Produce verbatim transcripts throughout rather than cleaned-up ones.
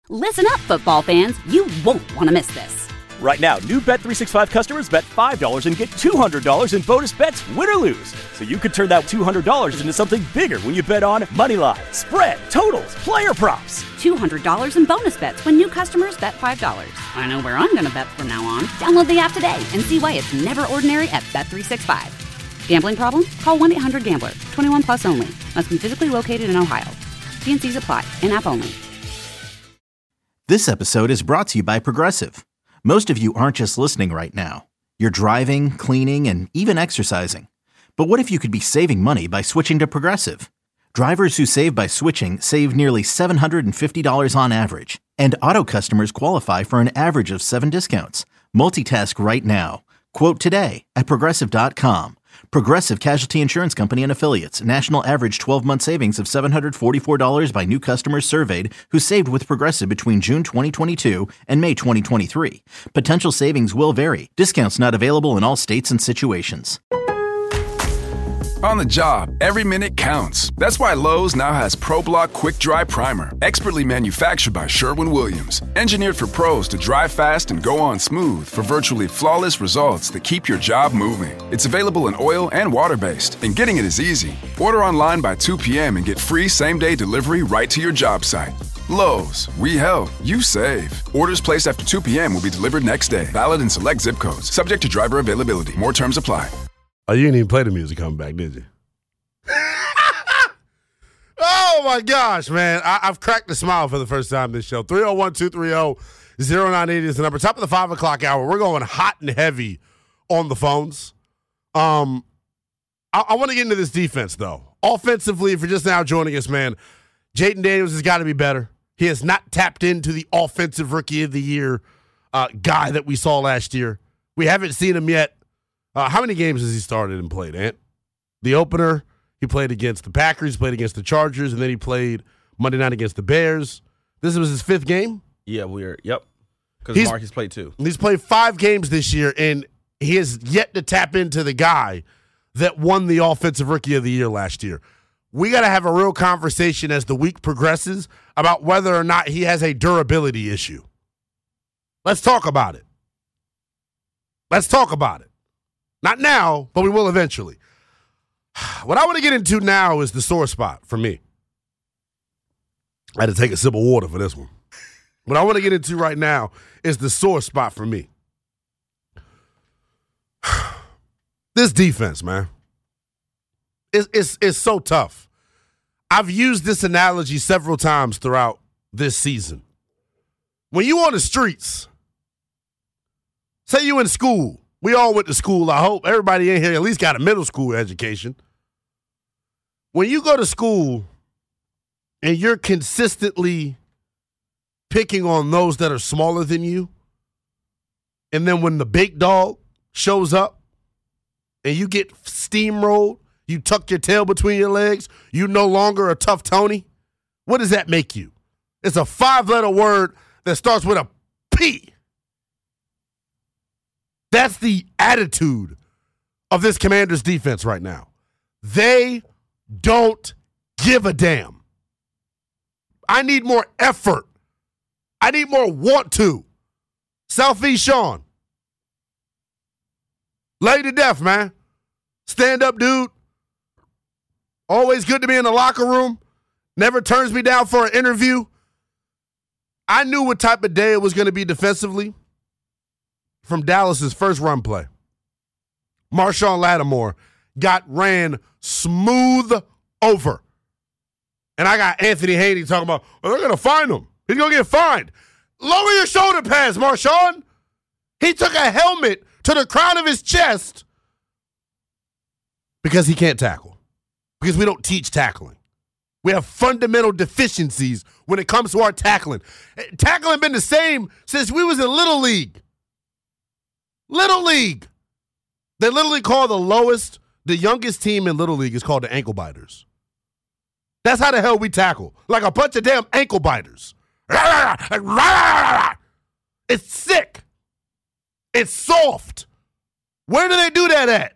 Listen up, football fans. You won't want to miss this. Right now, new Bet three sixty-five customers bet five dollars and get two hundred dollars in bonus bets, win or lose. So you could turn that two hundred dollars into something bigger when you bet on moneyline, spread, totals, player props. two hundred dollars in bonus bets when new customers bet five dollars. I know where I'm going to bet from now on. Download the app today and see why it's never ordinary at Bet three sixty-five. Gambling problem? Call one eight hundred gambler. twenty-one plus only. Must be physically located in Ohio. T and C's apply. In-app only. This episode is brought to you by Progressive. Most of you aren't just listening right now. You're driving, cleaning, and even exercising. But what if you could be saving money by switching to Progressive? Drivers who save by switching save nearly seven hundred fifty dollars on average. And auto customers qualify for an average of seven discounts. Multitask right now. Quote today at Progressive dot com. Progressive Casualty Insurance Company and Affiliates. National average twelve-month savings of seven hundred forty-four dollars by new customers surveyed who saved with Progressive between June twenty twenty-two and May twenty twenty-three. Potential savings will vary. Discounts not available in all states and situations. On the job, every minute counts. That's why Lowe's now has ProBlock Quick Dry Primer, expertly manufactured by Sherwin-Williams. Engineered for pros to dry fast and go on smooth for virtually flawless results that keep your job moving. It's available in oil and water-based, and getting it is easy. Order online by two p.m. and get free same-day delivery right to your job site. Lowe's, we help, you save. Orders placed after two p.m. will be delivered next day. Valid in select zip codes. Subject to driver availability. More terms apply. Oh, you didn't even play the music coming back, did you? Oh, my gosh, man. I, I've cracked a smile for the first time this show. three oh one, two three oh, oh nine eight oh is the number. Top of the five o'clock hour. We're going hot and heavy on the phones. Um, I, I want to get into this defense, though. Offensively, if you're just now joining us, man, Jayden Daniels has got to be better. He has not tapped into the offensive rookie of the year uh, guy that we saw last year. We haven't seen him yet. Uh, how many games has he started and played, Ant? The opener, he played against the Packers, played against the Chargers, and then he played Monday night against the Bears. This was his fifth game? Yeah, we're, yep. Because Marcus played two. He's played five games this year, and he has yet to tap into the guy that won the Offensive Rookie of the Year last year. We got to have a real conversation as the week progresses about whether or not he has a durability issue. Let's talk about it. Let's talk about it. Not now, but we will eventually. What I want to get into now is the sore spot for me. I had to take a sip of water for this one. What I want to get into right now is the sore spot for me. This defense, man. It's, it's, it's so tough. I've used this analogy several times throughout this season. When you on the streets, say you in school, we all went to school, I hope. Everybody in here at least got a middle school education. When you go to school and you're consistently picking on those that are smaller than you, and then when the big dog shows up and you get steamrolled, you tuck your tail between your legs, you no longer a tough Tony, what does that make you? It's a five-letter word that starts with a P. That's the attitude of this Commanders defense right now. They don't give a damn. I need more effort. I need more want to. Southeast Sean. Lay to death, man. Stand up, dude. Always good to be in the locker room. Never turns me down for an interview. I knew what type of day it was going to be defensively from Dallas's first run play. Marshawn Lattimore got ran smooth over. And I got Anthony Haney talking about, well, they're going to find him. He's going to get fined. Lower your shoulder pads, Marshawn. He took a helmet to the crown of his chest because he can't tackle. Because we don't teach tackling. We have fundamental deficiencies when it comes to our tackling. Tackling been the same since we was in Little League. Little League. They literally call the lowest, the youngest team in Little League is called the ankle biters. That's how the hell we tackle. Like a bunch of damn ankle biters. It's sick. It's soft. Where do they do that at?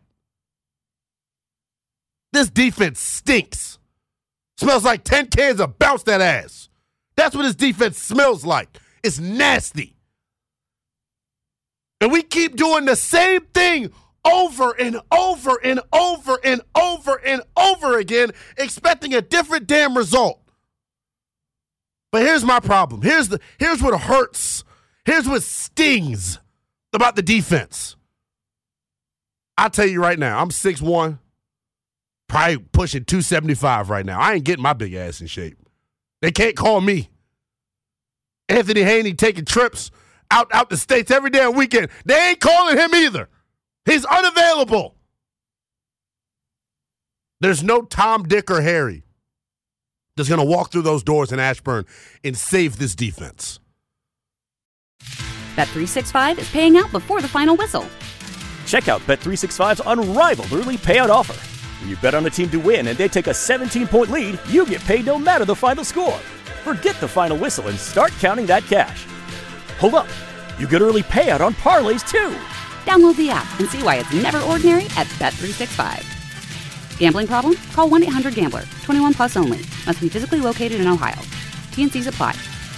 This defense stinks. Smells like ten cans of bounce that ass. That's what his defense smells like. It's nasty. And we keep doing the same thing over and over and over and over and over again, expecting a different damn result. But here's my problem. Here's the here's what hurts. Here's what stings about the defense. I'll tell you right now, I'm six one, probably pushing two seventy-five right now. I ain't getting my big ass in shape. They can't call me. Anthony Haney taking trips out, out the States every damn weekend. They ain't calling him either. He's unavailable. There's no Tom, Dick, or Harry that's going to walk through those doors in Ashburn and save this defense. Bet three sixty-five is paying out before the final whistle. Check out Bet three sixty-five's unrivaled early payout offer. When you bet on a team to win and they take a seventeen-point lead, you get paid no matter the final score. Forget the final whistle and start counting that cash. Hold up. You get early payout on parlays, too. Download the app and see why it's never ordinary at Bet three sixty-five. Gambling problem? Call one eight hundred gambler. twenty-one plus only. Must be physically located in Ohio. T and Cs apply.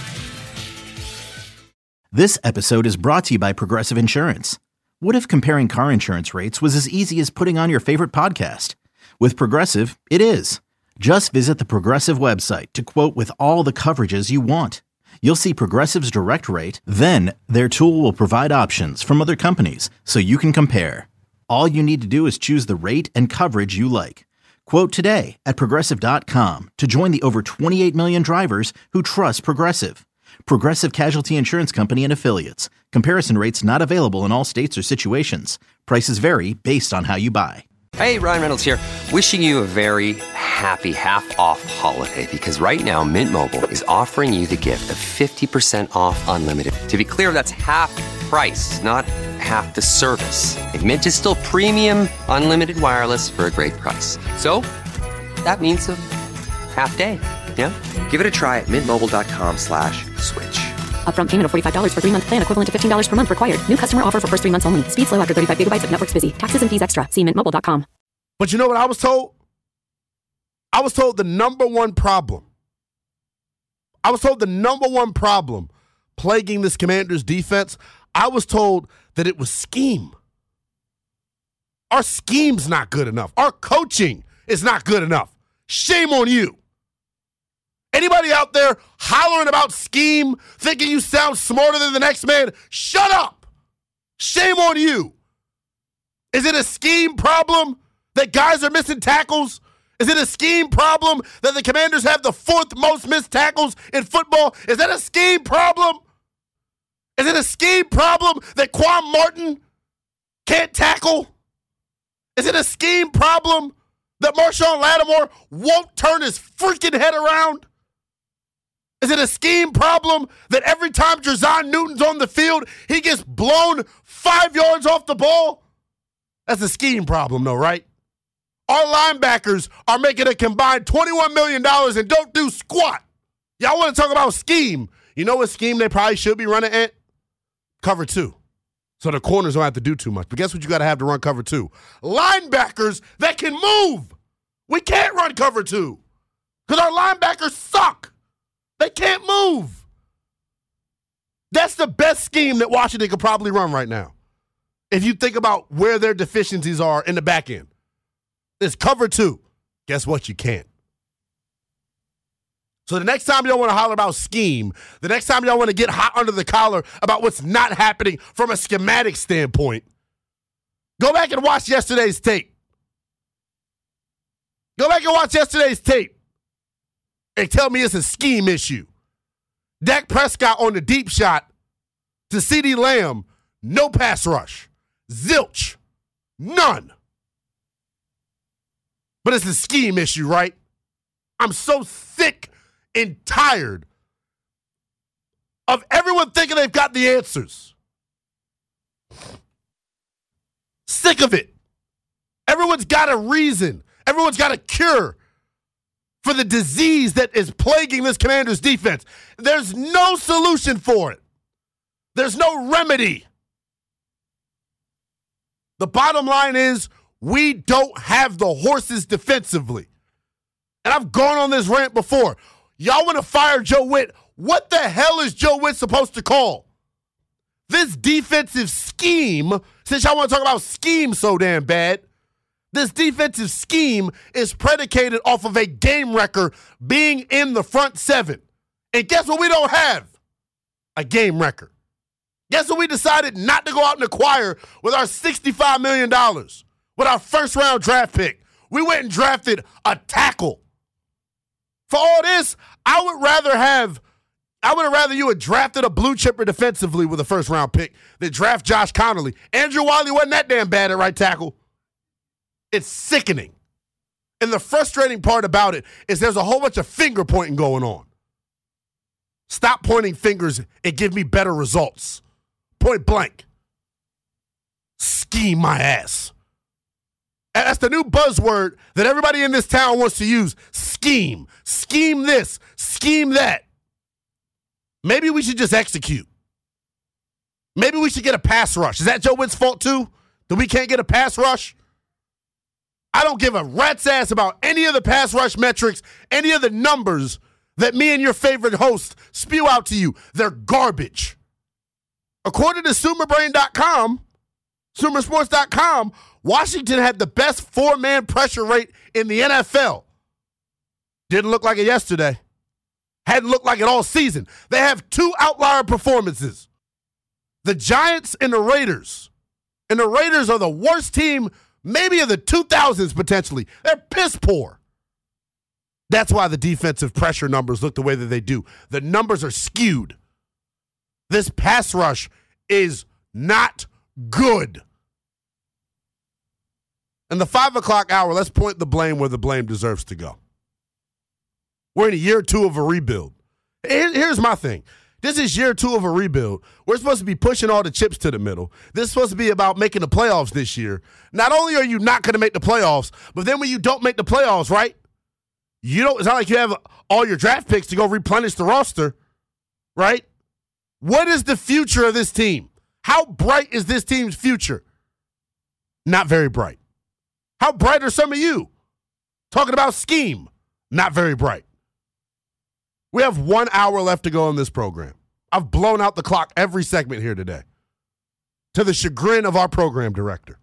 This episode is brought to you by Progressive Insurance. What if comparing car insurance rates was as easy as putting on your favorite podcast? With Progressive, it is. Just visit the Progressive website to quote with all the coverages you want. You'll see Progressive's direct rate, then their tool will provide options from other companies so you can compare. All you need to do is choose the rate and coverage you like. Quote today at Progressive dot com to join the over twenty-eight million drivers who trust Progressive. Progressive Casualty Insurance Company and Affiliates. Comparison rates not available in all states or situations. Prices vary based on how you buy. Hey, Ryan Reynolds here. Wishing you a very happy half-off holiday because right now Mint Mobile is offering you the gift of fifty percent off unlimited. To be clear, that's half price, not half the service. And Mint is still premium unlimited wireless for a great price. So that means a half day. Yeah? Give it a try at mintmobile.com slash switch. Upfront payment of forty-five dollars for three-month plan equivalent to fifteen dollars per month required. New customer offer for first three months only. Speed slow after thirty-five gigabytes if network's busy. Taxes and fees extra. See mint mobile dot com. But you know what I was told? I was told the number one problem. I was told the number one problem plaguing this Commanders defense, I was told that it was scheme. Our scheme's not good enough. Our coaching is not good enough. Shame on you. Anybody out there hollering about scheme, thinking you sound smarter than the next man, shut up. Shame on you. Is it a scheme problem that guys are missing tackles? Is it a scheme problem that the Commanders have the fourth most missed tackles in football? Is that a scheme problem? Is it a scheme problem that Quan Martin can't tackle? Is it a scheme problem that Marshawn Lattimore won't turn his freaking head around? Is it a scheme problem that every time Jerzon Newton's on the field, he gets blown five yards off the ball? That's a scheme problem, though, right? Our linebackers are making a combined twenty-one million dollars and don't do squat. Y'all want to talk about scheme. You know what scheme they probably should be running at? Cover two. So the corners don't have to do too much. But guess what you got to have to run cover two? Linebackers that can move. We can't run cover two because our linebackers suck. They can't move. That's the best scheme that Washington could probably run right now. If you think about where their deficiencies are in the back end. It's cover two. Guess what? You can't. So the next time y'all want to holler about scheme, the next time y'all want to get hot under the collar about what's not happening from a schematic standpoint, go back and watch yesterday's tape. Go back and watch yesterday's tape. And tell me it's a scheme issue. Dak Prescott on the deep shot to CeeDee Lamb, no pass rush. Zilch. None. But it's a scheme issue, right? I'm so sick and tired of everyone thinking they've got the answers. Sick of it. Everyone's got a reason. Everyone's got a cure for the disease that is plaguing this Commanders defense. There's no solution for it. There's no remedy. The bottom line is we don't have the horses defensively. And I've gone on this rant before. Y'all want to fire Joe Witt? What the hell is Joe Witt supposed to call? This defensive scheme, since y'all want to talk about scheme so damn bad, this defensive scheme is predicated off of a game record being in the front seven. And guess what we don't have? A game record. Guess what we decided not to go out and acquire with our sixty-five million dollars, with our first-round draft pick? We went and drafted a tackle. For all this, I would rather have, I would have rather you had drafted a blue chipper defensively with a first-round pick than draft Josh Connolly. Andrew Wiley wasn't that damn bad at right tackle. It's sickening. And the frustrating part about it is there's a whole bunch of finger pointing going on. Stop pointing fingers and give me better results. Point blank. Scheme my ass. And that's the new buzzword that everybody in this town wants to use. Scheme. Scheme this. Scheme that. Maybe we should just execute. Maybe we should get a pass rush. Is that Joe Witt's fault too? That we can't get a pass rush? I don't give a rat's ass about any of the pass rush metrics, any of the numbers that me and your favorite host spew out to you. They're garbage. According to Sumer Brain dot com, Sumer Sports dot com, Washington had the best four-man pressure rate in the N F L. Didn't look like it yesterday. Hadn't looked like it all season. They have two outlier performances. The Giants and the Raiders. And the Raiders are the worst team maybe of the two thousands potentially. They're piss poor. That's why the defensive pressure numbers look the way that they do. The numbers are skewed. This pass rush is not good. In the five o'clock hour, let's point the blame where the blame deserves to go. We're in a year two of a rebuild. Here's my thing. This is year two of a rebuild. We're supposed to be pushing all the chips to the middle. This is supposed to be about making the playoffs this year. Not only are you not going to make the playoffs, but then when you don't make the playoffs, right, you don't. It's not like you have all your draft picks to go replenish the roster, right? What is the future of this team? How bright is this team's future? Not very bright. How bright are some of you? Talking about scheme. Not very bright. We have one hour left to go on this program. I've blown out the clock every segment here today, to the chagrin of our program director.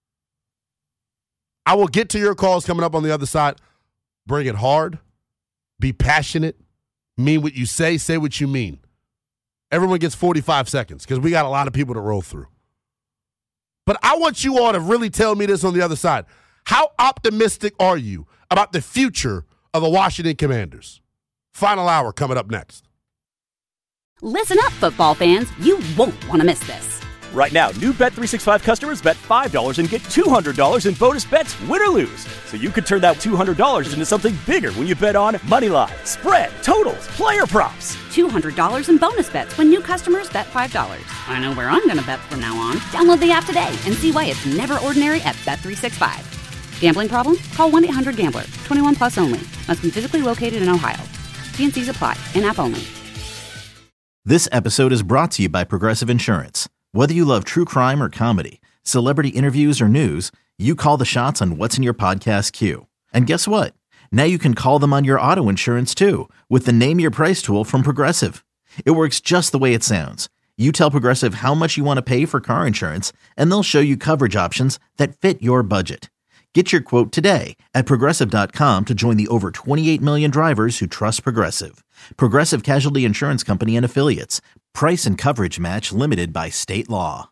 I will get to your calls coming up on the other side. Bring it hard. Be passionate. Mean what you say. Say what you mean. Everyone gets forty-five seconds because we got a lot of people to roll through. But I want you all to really tell me this on the other side. How optimistic are you about the future of the Washington Commanders? Final hour coming up next. Listen up, football fans. You won't want to miss this. Right now, new Bet three sixty-five customers bet five dollars and get two hundred dollars in bonus bets, win or lose. So you could turn that two hundred dollars into something bigger when you bet on moneyline, spread, totals, player props. two hundred dollars in bonus bets when new customers bet five dollars. I know where I'm going to bet from now on. Download the app today and see why it's never ordinary at Bet three sixty-five. Gambling problem? Call one eight hundred gambler. twenty-one plus only. Must be physically located in Ohio. T and C's apply. In-app only. This episode is brought to you by Progressive Insurance. Whether you love true crime or comedy, celebrity interviews or news, you call the shots on what's in your podcast queue. And guess what? Now you can call them on your auto insurance too with the Name Your Price tool from Progressive. It works just the way it sounds. You tell Progressive how much you want to pay for car insurance, and they'll show you coverage options that fit your budget. Get your quote today at Progressive dot com to join the over twenty-eight million drivers who trust Progressive. Progressive Casualty Insurance Company and Affiliates. Price and coverage match limited by state law.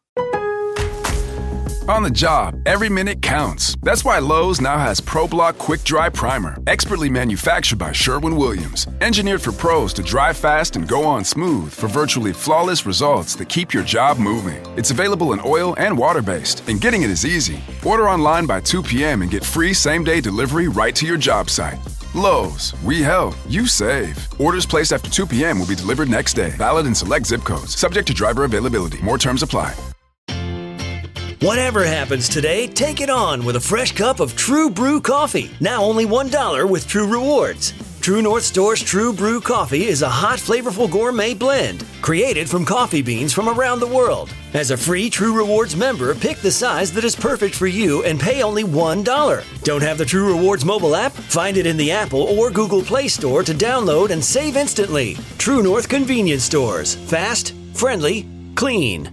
On the job, every minute counts. That's why Lowe's now has ProBlock Quick Dry Primer, expertly manufactured by Sherwin-Williams. Engineered for pros to dry fast and go on smooth for virtually flawless results that keep your job moving. It's available in oil and water-based, and getting it is easy. Order online by two p.m. and get free same-day delivery right to your job site. Lowe's, we help, you save. Orders placed after two p.m. will be delivered next day. Valid in select zip codes. Subject to driver availability. More terms apply. Whatever happens today, take it on with a fresh cup of True Brew coffee. Now only one dollar with True Rewards. True North Store's True Brew Coffee is a hot, flavorful gourmet blend created from coffee beans from around the world. As a free True Rewards member, pick the size that is perfect for you and pay only one dollar. Don't have the True Rewards mobile app? Find it in the Apple or Google Play Store to download and save instantly. True North Convenience Stores. Fast, friendly, clean.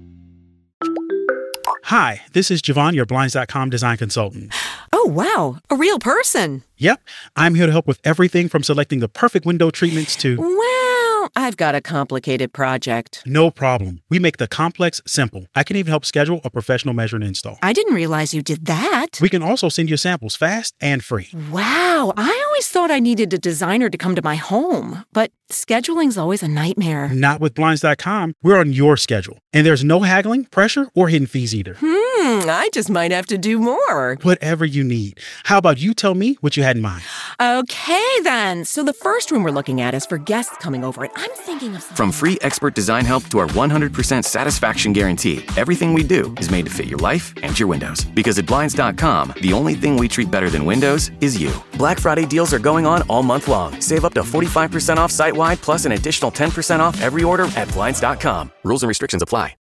Hi, this is Javon, your Blinds dot com design consultant. Oh, wow. A real person. Yep. I'm here to help with everything from selecting the perfect window treatments to... Well, I've got a complicated project. No problem. We make the complex simple. I can even help schedule a professional measure and install. I didn't realize you did that. We can also send you samples fast and free. Wow. I always thought I needed a designer to come to my home, but scheduling's always a nightmare. Not with Blinds dot com. We're on your schedule. And there's no haggling, pressure, or hidden fees either. Hmm, I just might have to do more. Whatever you need. How about you tell me what you had in mind? Okay, then. So the first room we're looking at is for guests coming over, and I'm thinking of something. From free expert design help to our one hundred percent satisfaction guarantee, everything we do is made to fit your life and your windows. Because at Blinds dot com, the only thing we treat better than windows is you. Black Friday deals are going on all month long. Save up to forty-five percent off site-wide, plus an additional ten percent off every order at Blinds dot com. Rules and restrictions apply.